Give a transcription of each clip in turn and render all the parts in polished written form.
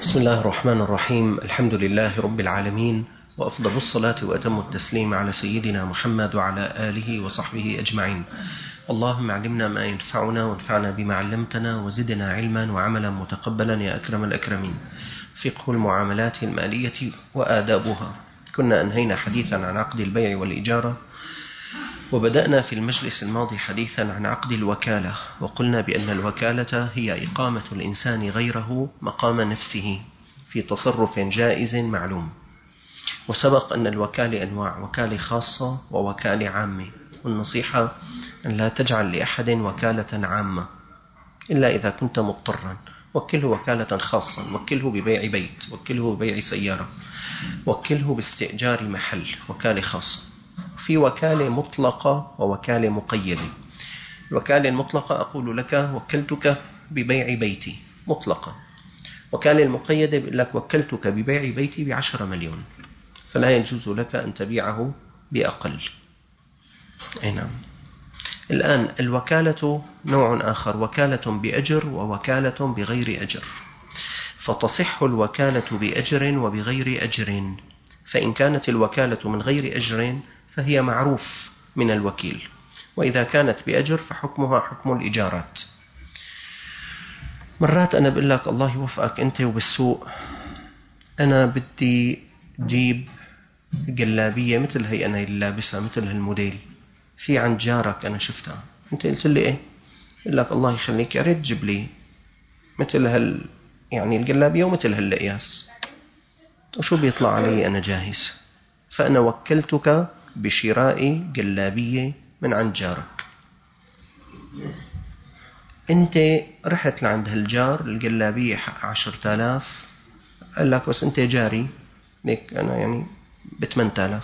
بسم الله الرحمن الرحيم. الحمد لله رب العالمين، وأفضل الصلاة وأتم التسليم على سيدنا محمد وعلى آله وصحبه أجمعين. اللهم علمنا ما ينفعنا وانفعنا بما علمتنا وزدنا علما وعملا متقبلا يا أكرم الأكرمين. فقه المعاملات المالية وآدابها. كنا أنهينا حديثا عن عقد البيع والإجارة، وبدأنا في المجلس الماضي حديثا عن عقد الوكالة، وقلنا بأن الوكالة هي إقامة الإنسان غيره مقام نفسه في تصرف جائز معلوم. وسبق أن الوكالة أنواع: وكالة خاصة ووكالة عامة، والنصيحة أن لا تجعل لأحد وكالة عامة إلا إذا كنت مضطرا. وكله وكالة خاصة، وكله ببيع بيت، وكله ببيع سيارة، وكله باستئجار محل، وكالة خاصة. في وكالة مطلقة ووكالة مقيدة. الوكالة المطلقة أقول لك وكلتك ببيع بيتي مطلقة. وكالة المقيدة بيقول لك وكلتك ببيع بيتي ب10 مليون، فلا يجوز لك أن تبيعه بأقل. أي نعم. الآن الوكالة نوع آخر: وكالة بأجر ووكالة بغير أجر. فتصح الوكالة بأجر وبغير أجر. فإن كانت الوكالة من غير أجر فهي معروف من الوكيل، وإذا كانت بأجر فحكمها حكم الإجارات. مرات أنا بقول لك الله يوفقك أنت وبالسوق، أنا بدي جيب جلابية مثل هي أنا اللابسة مثل هالموديل، في عند جارك أنا شفتها، أنت قلت لي إيه؟ قل لك الله يخليك يا ريت تجيب لي مثل يعني الجلابية ومثل هالقياس، وشو بيطلع علي؟ أنا جاهز. فأنا وكلتك بشراء جلابية من عند جارك. أنت رحت لعند هالجار، الجلابية حق 10,000، قال لك بس أنت جاري ليك أنا يعني ب8,000.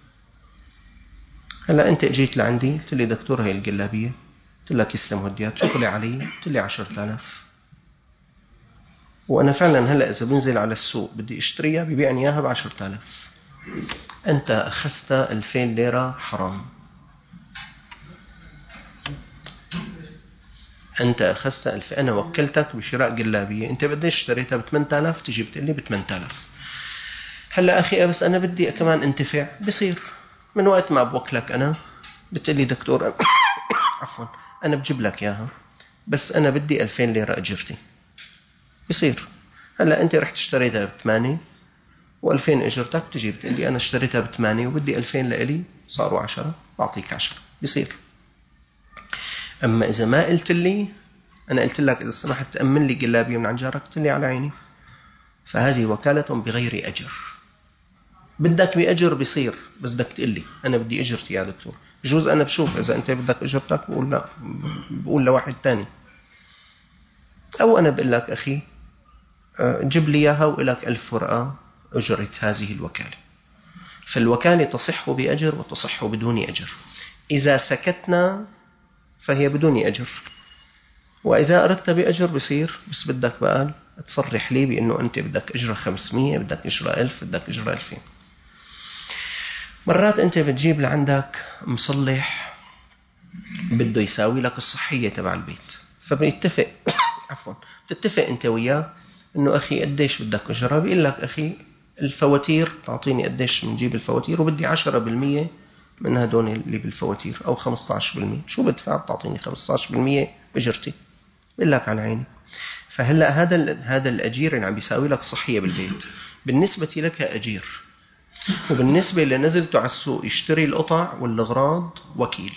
هلا أنت اجيت لعندي قلت لي دكتور هاي الجلابية، قلت لك يسلم وديات، شو طلع علي؟ قلت لي 10,000. وأنا فعلا هلا إذا بنزل على السوق بدي اشتريها ببيعني إياها ب10,000. أنت أخذت 2000 ليرة حرام. أنت أخذت 2000. أنا وكلتك بشراء جلابية، أنت بديش اشتريتها ب8,000 تجي بتقلي ب8,000. هلا أخي بس أنا بدي كمان انتفع. بصير من وقت ما بوكلك أنا بتقلي دكتور عفوا أنا بجيب لك إياها، بس أنا بدي 2000 ليرة أجرتي. بصير هلا أنت رحت اشتريتها ب8 و2000 اجرتك، تجي بتقلي أنا اشتريتها ب8 وبدي 2000 لإلي، صاروا 10، بعطيك 10. بصير. أما إذا ما قلت لي، أنا قلت لك إذا سمحت تأمن لي جلابية من عند جارك، قلت لي على عيني، فهذه وكالة بغير أجر. بدك بأجر بصير، بس بدك تقول لي أنا بدي أجرتي يا دكتور. بجوز أنا بشوف إذا أنت بدك أجرتك بقول لا، بقول لواحد تاني، أو أنا بقول لك أخي جيب لي إياها وإلك 1000 ورقة أجرة هذه الوكالة. فالوكالة تصح بأجر وتصح بدون أجر. إذا سكتنا فهي بدون أجر، وإذا أردت بأجر بصير، بس بدك بقى تصرح لي بأنه أنت بدك أجرة 500، بدك أجرة 1000، بدك أجرة 2000. مرات أنت بتجيب لعندك مصلح بده يساوي لك الصحية تبع البيت، فبنتفق تتفق أنت وياه أنه أخي قديش بدك أجرة، بيقول لك أخي الفواتير تعطيني قديش بنجيب الفواتير، وبدي 10% من هدول اللي بالفواتير، أو 15%. شو بدفع؟ بتعطيني 15% بأجرتي. بقول لك على عيني. فهلا هذا الأجير اللي عم بيساوي لك صحية بالبيت بالنسبة لك أجير، وبالنسبة لنزلته على السوق يشتري القطع والأغراض وكيل.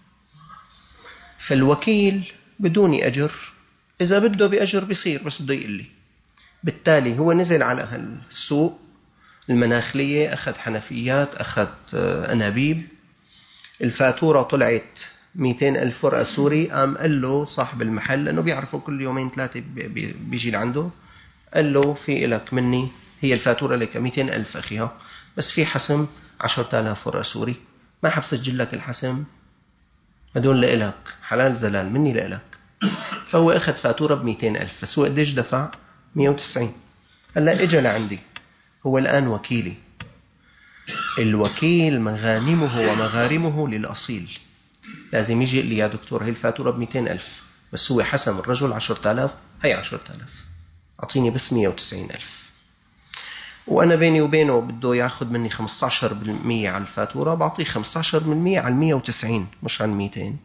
فالوكيل بدون أجر، إذا بده بأجر بيصير، بس بده يقول لي. بالتالي هو نزل على السوق المناخلية، أخذ حنفيات، أخذ أنابيب، الفاتورة طلعت 200,000 ورقة سوري. قام قال له صاحب المحل، لأنه بيعرفه كل يومين 3 بيجي لعنده، قال له في إلك مني، هي الفاتورة لك 200,000 أخيها، بس في حسم 10,000 ورقة سوري، ما حبسجل لك الحسم، هدول لإلك حلال زلال مني لإلك. فهو أخذ فاتورة ب200,000، بس هو قديش دفع؟ 190. هلا إجا لعندي، هو الآن وكيلي. الوكيل مغانمه ومغارمه للأصيل. لازم يجي لي يا دكتور هي الفاتورة ب200,000، بس هو حسم الرجل 10,000، هي 10,000 أعطيني بس 190,000. وأنا بيني وبينه بده ياخذ مني 15% على الفاتورة، بعطيه 15% على 190 مش على 200.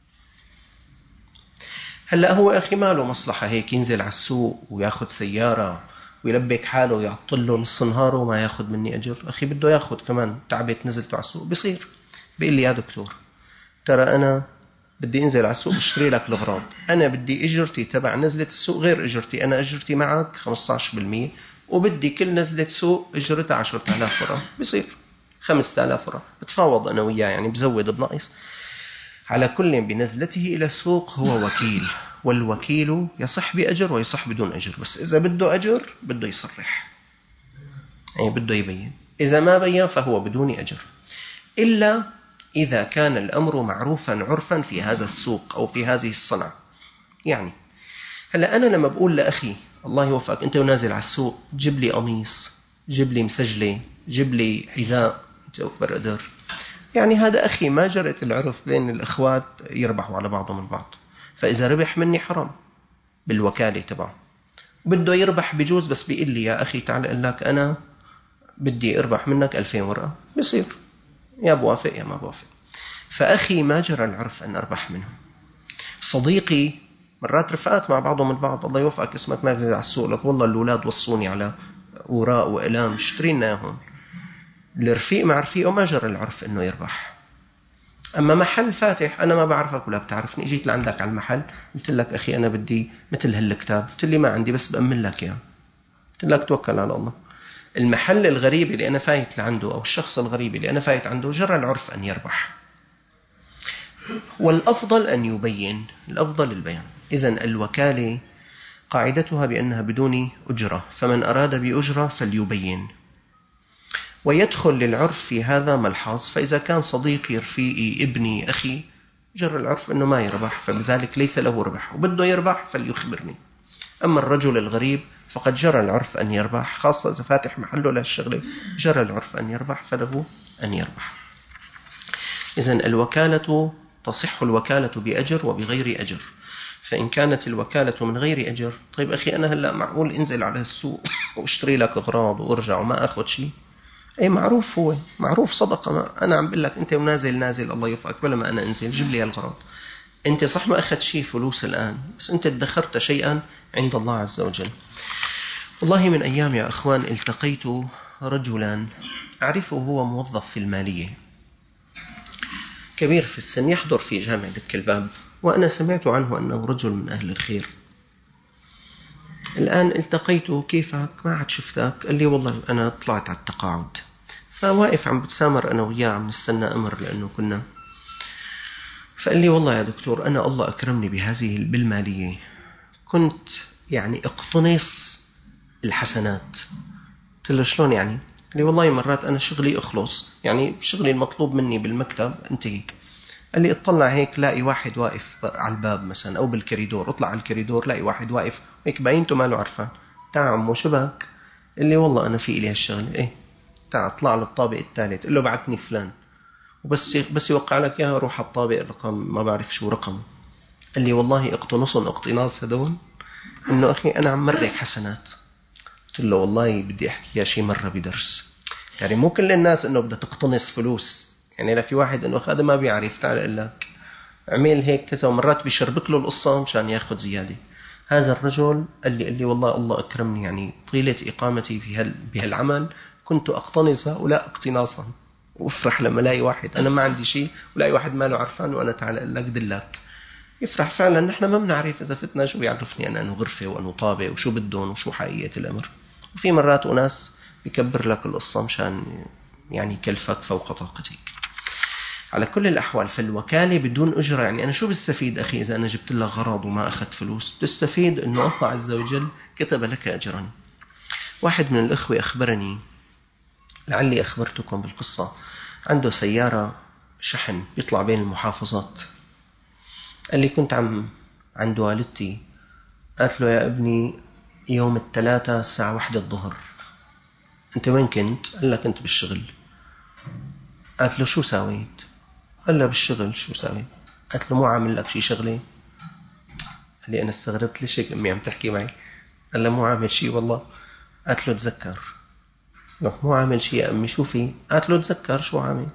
هلأ هو أخي ما له مصلحة هيك ينزل على السوق وياخذ سيارة ويلبك حاله ويعطل له نص نهاره وما ياخذ مني أجر. أخي بده ياخذ كمان، تعبت نزلته على السوق بيصير. بيقول لي يا دكتور ترى أنا بدي انزل على السوق اشتري لك الأغراض، أنا بدي إجرتي تبع نزلة السوق غير إجرتي، أنا إجرتي معك 15% وبدي كل نزلة سوق إجرتها 10,000 ورقة. بيصير 5,000 ورقة، بتفاوض أنا وياه يعني، بزود بنقص. على كل بنزلته إلى السوق هو وكيل، والوكيل يصح بأجر ويصح بدون أجر، بس إذا بده أجر بده يصرح، يعني بده يبين. إذا ما بين فهو بدون أجر، إلا إذا كان الأمر معروفا عرفا في هذا السوق أو في هذه الصنعة. يعني هلأ أنا لما بقول لأخي الله يوفقك أنت ونازل على السوق جيب لي قميص، جيب لي مسجلة، جيب لي حذاء، أنت أكبر قدر، يعني هذا أخي ما جرت العرف بين الأخوات يربحوا على بعضهم البعض، فإذا ربح مني حرام بالوكالة تبعه. بده يربح بجوز، بس بيقول لي يا أخي تعال أقول لك أنا بدي أربح منك 2000 ورقة، بيصير يا بوافق يا ما بوافق. فأخي ما جرى العرف أن أربح منه. صديقي مرات رفقات مع بعضهم البعض، الله يوفقك اسمك ما تنزل على السوق، لك والله الأولاد وصوني على وراء وإلام اشتري لنا إياهم. الرفيق مع رفيقه ما جرى العرف إنه يربح. أما محل فاتح أنا ما بعرفك ولا بتعرفني، جيت لعندك على المحل قلت لك أخي أنا بدي مثل هالكتاب، قلت لي ما عندي بس بأمن لك إياه، قلت لك توكل على الله. المحل الغريب اللي أنا فايت لعنده أو الشخص الغريب اللي أنا فايت عنده جرى العرف أن يربح. والأفضل أن يبين، الأفضل البيان. إذن الوكالة قاعدتها بأنها بدون أجرة، فمن أراد بأجرة فليبين. ويدخل للعرف في هذا ملحظ، فإذا كان صديقي رفيقي ابني أخي جرى العرف أنه ما يربح، فبذلك ليس له ربح، وبده يربح فليخبرني. أما الرجل الغريب فقد جرى العرف أن يربح، خاصة إذا فاتح محله لهالشغلة جرى العرف أن يربح فله أن يربح. إذن الوكالة تصح الوكالة بأجر وبغير أجر. فإن كانت الوكالة من غير أجر، طيب أخي أنا هلأ معقول انزل على السوق واشتري لك أغراض وارجع وما أخذ شيء؟ أي معروف، هو معروف صدقة. ما أنا عم بقول لك أنت نازل الله يوفقك، بلا ما أنا أنزل جيب لي الأغراض. أنت صح ما أخذت شيء فلوس الآن، بس أنت ادخرت شيئا عند الله عز وجل. والله من أيام يا أخوان التقيت رجلا أعرفه، هو موظف في المالية كبير في السن، يحضر في جامع دك الباب، وأنا سمعت عنه أنه رجل من أهل الخير. الآن التقيته كيفك ما عاد شفتك، قال لي والله أنا طلعت على التقاعد، فواقف عم بتسامر أنا وياه عم نستنى أمر لأنه كنا. فقال لي والله يا دكتور أنا الله أكرمني بهذه بالمالية، كنت يعني اقتنص الحسنات. قلت له شلون يعني؟ قال لي والله مرات أنا شغلي أخلص، يعني شغلي المطلوب مني بالمكتب انتهي، قال لي اطلع هيك لاقي واحد واقف على الباب مثلا أو بالكريدور، اطلع على الكريدور لاقي واحد واقف هيك باينته ما له عرفان، تعال عمو شبك؟ قال لي والله أنا في إلي هالشغلة. إيه تعال اطلع على الطابق الثالث، قل له بعتني فلان، وبس يوقع لك إياها روح على الطابق الرقم ما بعرف شو رقمه. قال لي والله اقتنصهم اقتناص هدول، إنه أخي أنا عم مرق حسنات. قلت له والله بدي أحكي يا شيء مرة بدرس، يعني مو كل الناس إنه بدها تقتنص فلوس، يعني لا في واحد إنه هذا ما بيعرف تعال أقول لك عمل هيك كذا، ومرات بيشربك له القصة مشان ياخذ زيادة. هذا الرجل قال لي والله الله أكرمني، يعني طيلة إقامتي في بهالعمل كنت أقتنص ولا اقتناصا، وافرح لما لاقي واحد أنا ما عندي شيء ولاقي واحد ما له عرفان وأنا تعال أقول لك دلك، يفرح فعلا. نحن ما بنعرف إذا فتنا شو يعرفني أنا أنه غرفة وأنه طابق وشو بدهم وشو حقيقة الأمر. وفي مرات أناس بيكبر لك القصة مشان يعني كلفك فوق طاقتك. على كل الأحوال فالوكالة بدون أجرة، يعني أنا شو بستفيد أخي إذا أنا جبت لك غراض وما أخذت فلوس؟ تستفيد أنه الله عز وجل كتب لك أجرا. واحد من الأخوة أخبرني، لعلي أخبرتكم بالقصة، عنده سيارة شحن يطلع بين المحافظات. قال لي كنت عند والدتي، قالت له يا ابني يوم الثلاثاء الساعة 1 الظهر، أنت وين كنت؟ قال لك كنت بالشغل. قالت له شو ساويت؟ قال له بالشغل. شو ساويت؟ قالت له مو عامل لك شي شغلة؟ قال لي أنا استغربت ليش هيك أمي عم تحكي معي؟ قال له مو عامل شي والله. قالت له تذكر لو مو عامل شيء يا أمي شو في؟ قالت له تذكر شو عامل.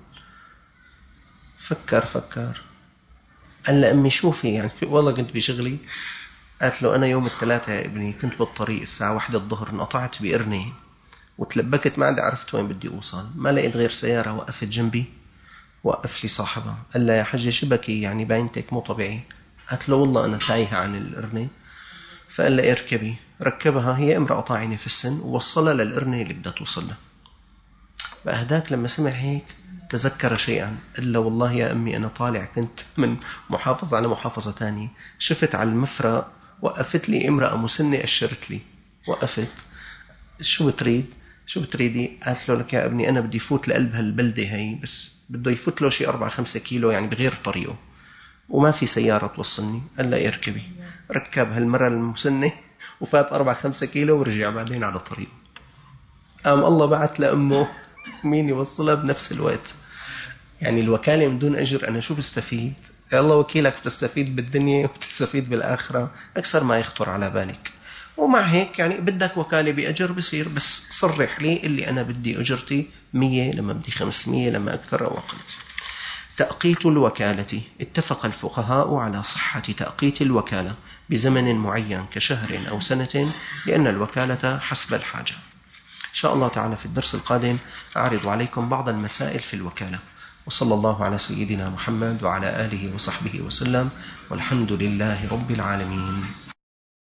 فكر قال لها أمي شو في يعني والله كنت بشغلي. قالت له أنا يوم الثلاثة يا ابني كنت بالطريق الساعة 1 الظهر انقطعت بقرني وتلبكت ما عندي عرفت وين بدي أوصل، ما لقيت غير سيارة وقفت جنبي، وقف لي صاحبها قال لها يا حجة شبكي يعني باينتك مو طبيعي. قالت له والله أنا تايهة عن القرنة. فقال لها اركبي. ركبها، هي امرأة طاعنة في السن، ووصلها للقرنة اللي بدها توصل له. فهداك لما سمع هيك تذكر شيئا، قال له والله يا أمي أنا طالع كنت من محافظة على محافظة تانية، شفت على المفرق وقفت لي امرأة مسنة أشرت لي، وقفت شو بتريد؟ شو بتريدي؟ قالت له لك يا ابني أنا بدي فوت لقلب هالبلدة هي، بس بده يفوت له شي 4-5 كيلو يعني بغير طريقه وما في سيارة توصلني. قال لا اركبي. ركب هالمرة المسنة وفات 4-5 كيلو ورجع بعدين على طريقه. قام الله بعث لأمه مين يوصلها بنفس الوقت. يعني الوكالة من دون أجر أنا شو بستفيد؟ الله وكيلك بتستفيد بالدنيا وبتستفيد بالآخرة أكثر ما يخطر على بالك. ومع هيك يعني بدك وكالة بأجر بصير، بس صرح لي اللي أنا بدي أجرتي 100 لما بدي 500 لما أكثر أو أقل. تأقيت الوكالة. اتفق الفقهاء على صحة تأقيت الوكالة بزمن معين كشهر أو سنة، لأن الوكالة حسب الحاجة. إن شاء الله تعالى في الدرس القادم أعرض عليكم بعض المسائل في الوكالة. وصلى الله على سيدنا محمد وعلى آله وصحبه وسلم، والحمد لله رب العالمين.